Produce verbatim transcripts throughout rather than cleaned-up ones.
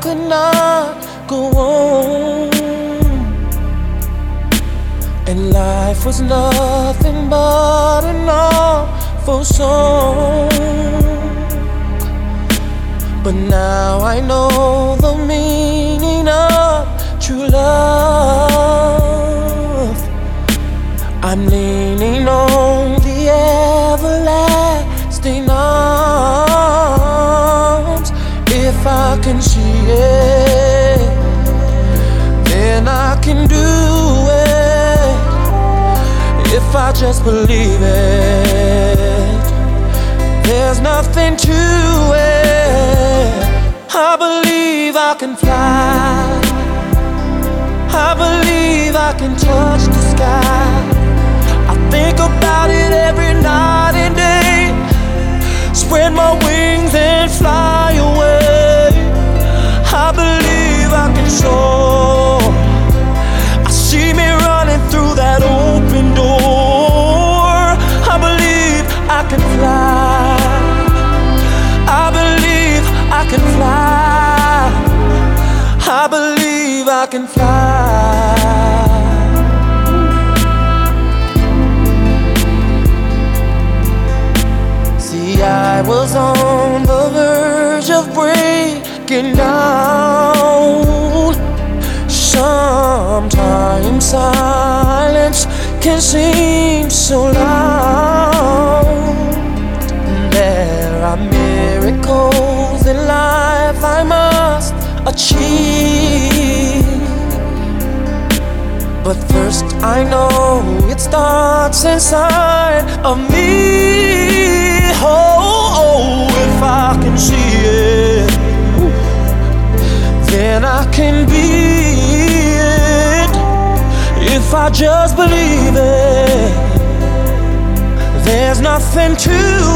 could not go on, and life was nothing but an awful song. But now I know the meaning of true love. I'm leaning on the everlasting arms. If I can see it, then I can do it. If I just believe it, there's nothing to it. I believe I can fly. I believe I can touch the sky. I think about it every night and day. Spread my wings and fly away. I believe I can soar. I see me running through that open door. I believe I can fly. I believe I can fly. I believe I can fly. See, I was on the verge of breaking down. Sometimes silence can seem so loud. There are miracles in life I must achieve, but first I know it starts inside of me. Oh, oh, if I can see it, then I can be it. If I just believe it, there's nothing to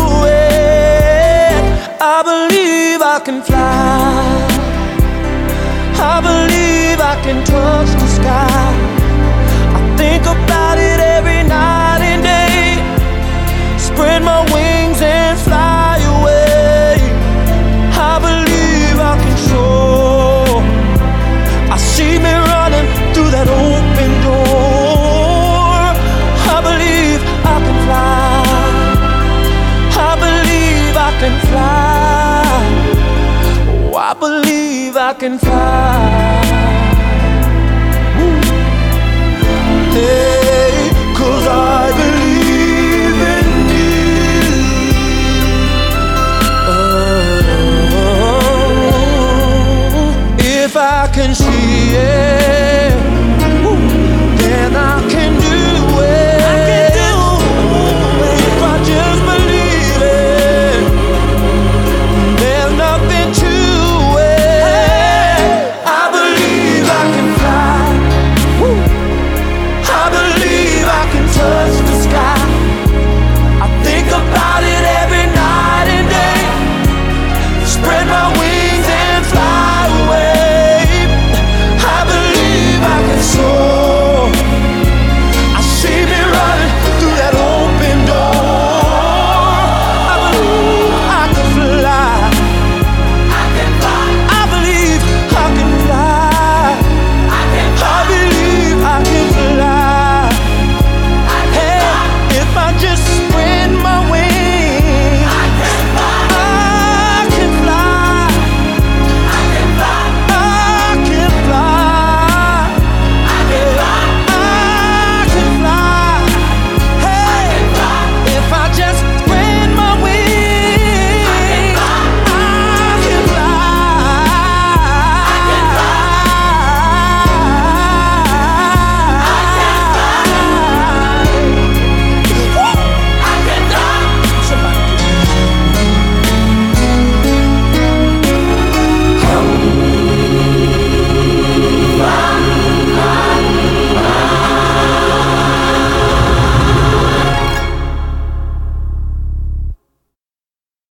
it. I believe I can fly. I believe I can touch the sky. I think about it every night and day. Spread my wings and fly away. I believe I can soar. I see me running through that open door. I believe I can fly. I believe I can fly. Oh, I believe I can fly.